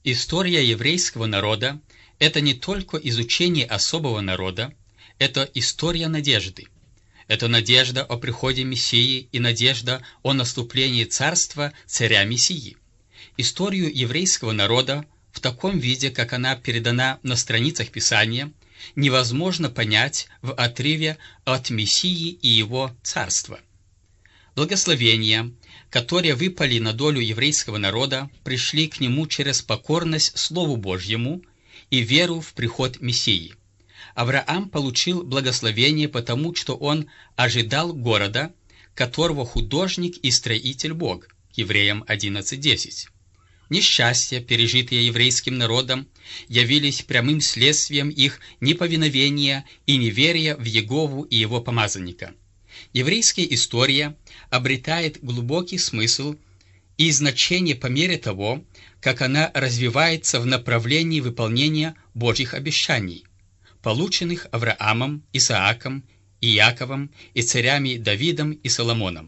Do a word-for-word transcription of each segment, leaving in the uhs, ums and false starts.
История еврейского народа – это не только изучение особого народа, это история надежды. Это надежда о приходе Мессии и надежда о наступлении царства царя Мессии. Историю еврейского народа в таком виде, как она передана на страницах Писания, невозможно понять в отрыве от Мессии и его царства. Благословения, которые выпали на долю еврейского народа, пришли к нему через покорность Слову Божьему и веру в приход Мессии. Авраам получил благословение потому, что он ожидал города, которого художник и строитель Бог. Евреям одиннадцать десять. Несчастья, пережитые еврейским народом, явились прямым следствием их неповиновения и неверия в Иегову и его помазанника. Еврейская история обретает глубокий смысл и значение по мере того, как она развивается в направлении выполнения Божьих обещаний, полученных Авраамом, Исааком, Иаковом и царями Давидом и Соломоном.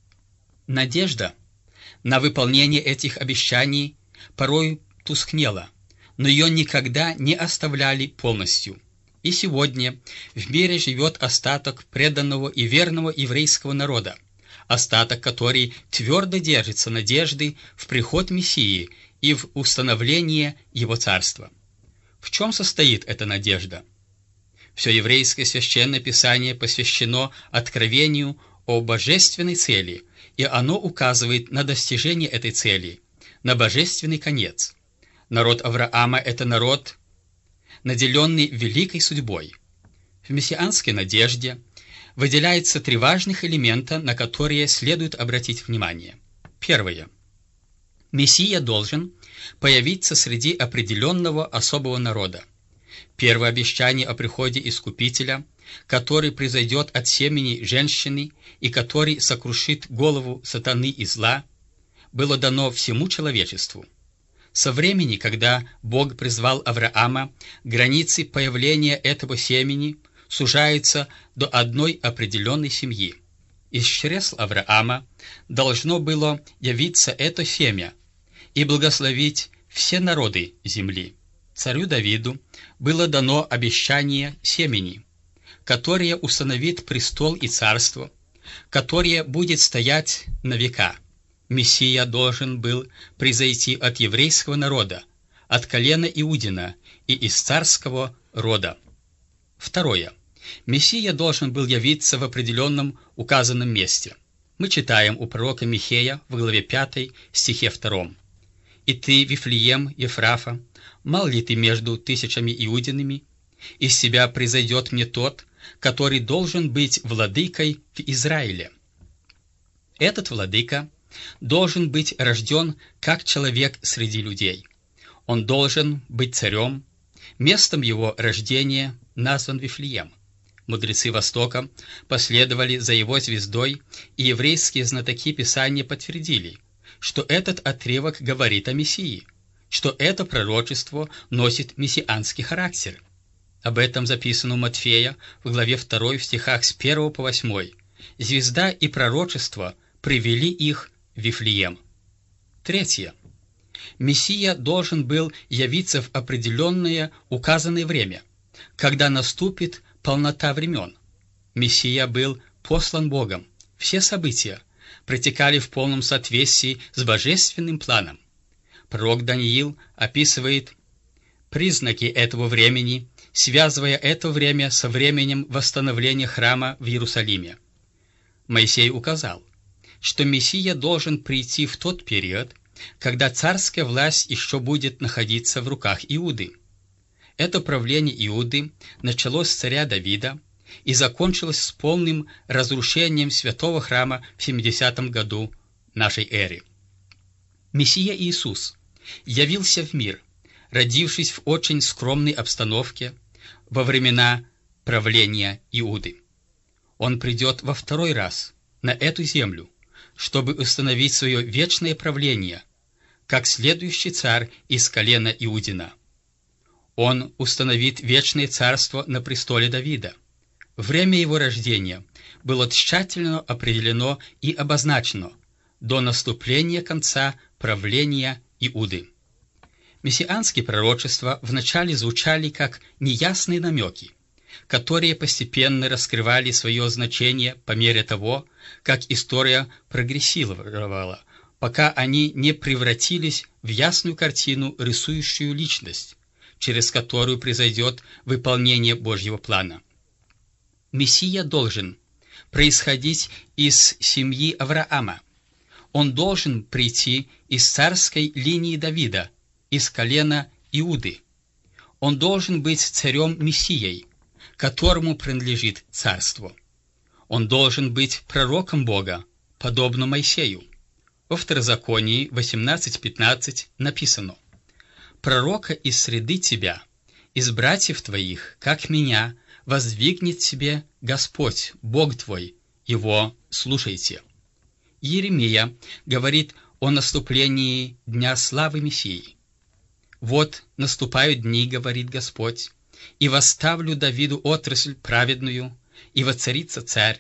Надежда на выполнение этих обещаний порой тускнела, но ее никогда не оставляли полностью. И сегодня в мире живет остаток преданного и верного еврейского народа, остаток, который твердо держится надежды в приход Мессии и в установление Его Царства. В чем состоит эта надежда? Все еврейское священное писание посвящено откровению о божественной цели, и оно указывает на достижение этой цели, на божественный конец. Народ Авраама – это народ, наделенный великой судьбой. В мессианской надежде выделяется три важных элемента, на которые следует обратить внимание. Первое. Мессия должен появиться среди определенного особого народа. Первое обещание о приходе Искупителя, который произойдет от семени женщины и который сокрушит голову сатаны и зла, было дано всему человечеству. Со времени, когда Бог призвал Авраама, границы появления этого семени сужаются до одной определенной семьи. Из чресл Авраама должно было явиться это семя и благословить все народы земли. Царю Давиду было дано обещание семени, которое установит престол и царство, которое будет стоять на века. Мессия должен был произойти от еврейского народа, от колена Иудина и из царского рода. Второе. Мессия должен был явиться в определенном указанном месте. Мы читаем у пророка Михея в главе пятой, стихе втором. «И ты, Вифлеем, Ефрафа, мал ли ты между тысячами иудинами? Из тебя произойдет мне тот, который должен быть владыкой в Израиле». Этот владыка должен быть рожден как человек среди людей. Он должен быть царем. Местом его рождения назван Вифлеем. Мудрецы Востока последовали за его звездой, и еврейские знатоки Писания подтвердили, что этот отрывок говорит о Мессии, что это пророчество носит мессианский характер. Об этом записано у Матфея в главе второй в стихах с первого по восьмой. Звезда и пророчество привели их в Вифлеем. Третье. Мессия должен был явиться в определенное указанное время, когда наступит полнота времен. Мессия был послан Богом. Все события протекали в полном соответствии с божественным планом. Пророк Даниил описывает признаки этого времени, связывая это время со временем восстановления храма в Иерусалиме. Моисей указал, что Мессия должен прийти в тот период, когда царская власть еще будет находиться в руках Иуды. Это правление Иуды началось с царя Давида и закончилось с полным разрушением святого храма в семидесятом году нашей эры. Мессия Иисус явился в мир, родившись в очень скромной обстановке во времена правления Иуды. Он придет во второй раз на эту землю, чтобы установить свое вечное правление, как следующий царь из колена Иудина. Он установит вечное царство на престоле Давида. Время его рождения было тщательно определено и обозначено до наступления конца правления Иуды. Мессианские пророчества вначале звучали как неясные намеки, которые постепенно раскрывали свое значение по мере того, как история прогрессировала, пока они не превратились в ясную картину, рисующую личность, через которую произойдет выполнение Божьего плана. Мессия должен происходить из семьи Авраама. Он должен прийти из царской линии Давида, из колена Иуды. Он должен быть царем-мессией, которому принадлежит царство. Он должен быть пророком Бога, подобно Моисею. Во Второзаконии восемнадцать пятнадцать написано: «Пророка из среды тебя, из братьев твоих, как меня, воздвигнет себе Господь, Бог твой, его слушайте». Иеремия говорит о наступлении Дня славы Мессии. «Вот наступают дни, — говорит Господь, — и восставлю Давиду отрасль праведную, и воцарится царь,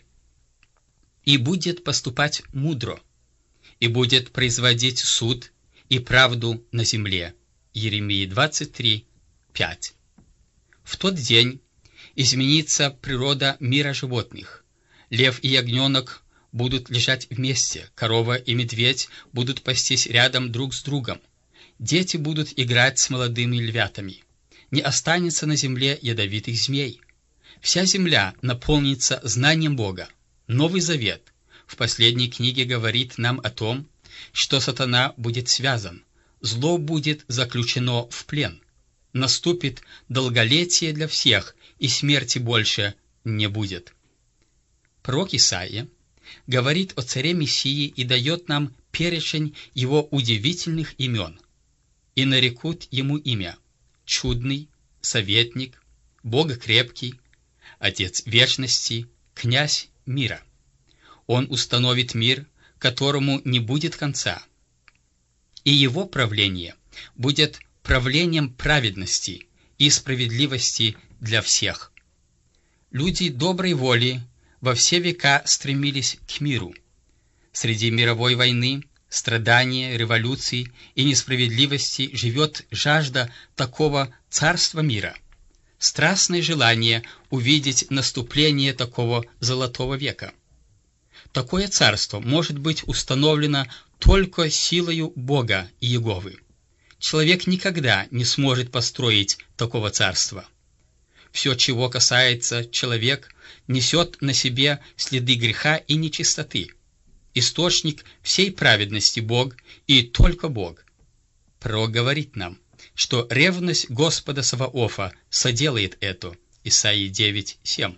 и будет поступать мудро, и будет производить суд и правду на земле». Иеремии двадцать три пять. В тот день изменится природа мира животных. Лев и ягненок будут лежать вместе, корова и медведь будут пастись рядом друг с другом. Дети будут играть с молодыми львятами. Не останется на земле ядовитых змей. Вся земля наполнится знанием Бога. Новый Завет в последней книге говорит нам о том, что сатана будет связан, зло будет заключено в плен. Наступит долголетие для всех, и смерти больше не будет. Пророк Исаия говорит о царе Мессии и дает нам перечень его удивительных имен. «И нарекут ему имя: Чудный, Советник, Бог крепкий, Отец вечности, Князь мира. Он установит мир, которому не будет конца, и его правление будет правлением праведности и справедливости для всех». Люди доброй воли во все века стремились к миру. Среди мировой войны, страдания, революций и несправедливости живет жажда такого царства мира, страстное желание увидеть наступление такого золотого века. Такое царство может быть установлено только силою Бога и Иеговы. Человек никогда не сможет построить такого царства. Все, чего касается человек, несет на себе следы греха и нечистоты. Источник всей праведности Бог и только Бог. Пророк говорит нам, что ревность Господа Саваофа соделает это. Исаии девять семь.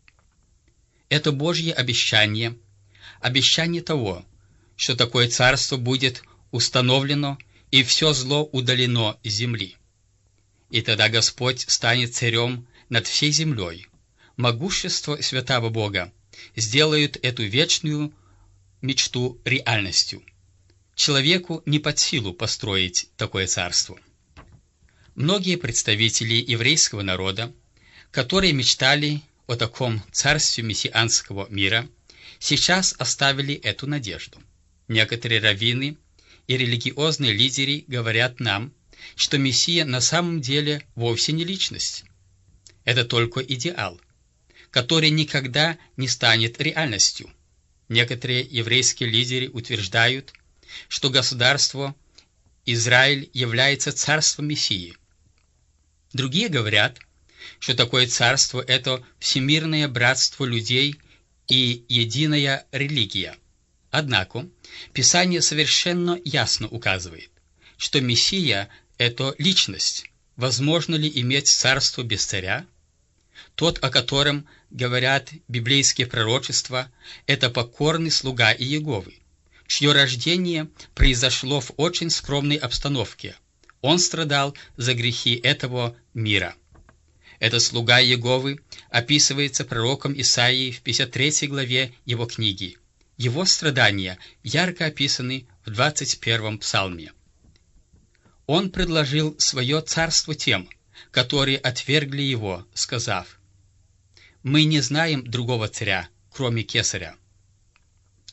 Это Божье обещание, обещание того, что такое царство будет установлено и все зло удалено с земли. И тогда Господь станет царем над всей землей. Могущество святого Бога сделают эту вечную мечту реальностью. Человеку не под силу построить такое царство. Многие представители еврейского народа, которые мечтали о таком царстве мессианского мира, сейчас оставили эту надежду. Некоторые раввины и религиозные лидеры говорят нам, что Мессия на самом деле вовсе не личность. Это только идеал, который никогда не станет реальностью. Некоторые еврейские лидеры утверждают, что государство Израиль является царством Мессии. Другие говорят, что такое царство – это всемирное братство людей и единая религия. Однако Писание совершенно ясно указывает, что Мессия – это личность. Возможно ли иметь царство без царя? Тот, о котором говорят библейские пророчества, это покорный слуга Иеговы, чье рождение произошло в очень скромной обстановке. Он страдал за грехи этого мира. Этот слуга Иеговы описывается пророком Исаией в пятьдесят третьей главе его книги. Его страдания ярко описаны в двадцать первом псалме. Он предложил свое царство тем, которые отвергли его, сказав: «Мы не знаем другого царя, кроме Кесаря».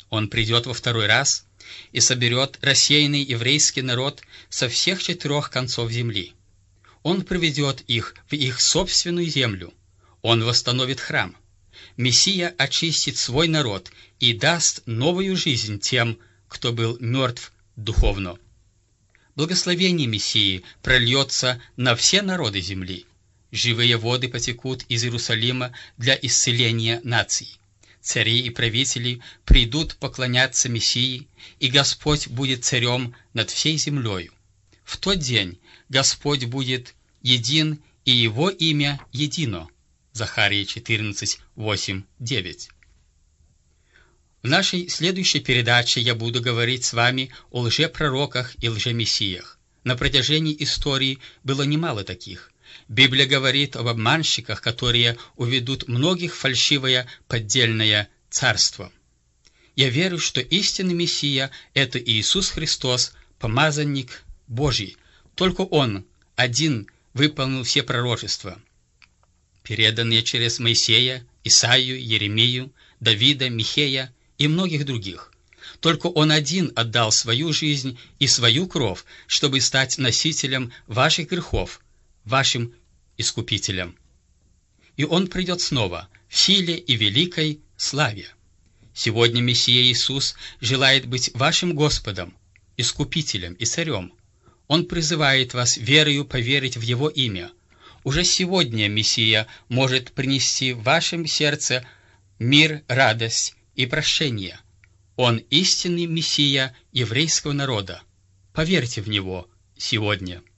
Он придет во второй раз и соберет рассеянный еврейский народ со всех четырех концов земли. Он приведет их в их собственную землю. Он восстановит храм. Мессия очистит свой народ и даст новую жизнь тем, кто был мертв духовно. Благословение Мессии прольется на все народы земли. Живые воды потекут из Иерусалима для исцеления наций. Цари и правители придут поклоняться Мессии, и Господь будет царем над всей землею. В тот день Господь будет един, и Его имя едино. Захария четырнадцать, восемь, девять. В нашей следующей передаче я буду говорить с вами о лжепророках и лжемессиях. На протяжении истории было немало таких. Библия говорит об обманщиках, которые уведут многих в фальшивое поддельное царство. Я верю, что истинный Мессия – это Иисус Христос, помазанник Божий. Только Он один выполнил все пророчества, переданные через Моисея, Исаию, Еремию, Давида, Михея и многих других. Только Он один отдал свою жизнь и свою кровь, чтобы стать носителем ваших грехов, вашим Искупителем. И Он придет снова в силе и великой славе. Сегодня Мессия Иисус желает быть вашим Господом, Искупителем и Царем. Он призывает вас верою поверить в Его имя. Уже сегодня Мессия может принести в вашем сердце мир, радость и прощение. Он истинный Мессия еврейского народа. Поверьте в Него сегодня.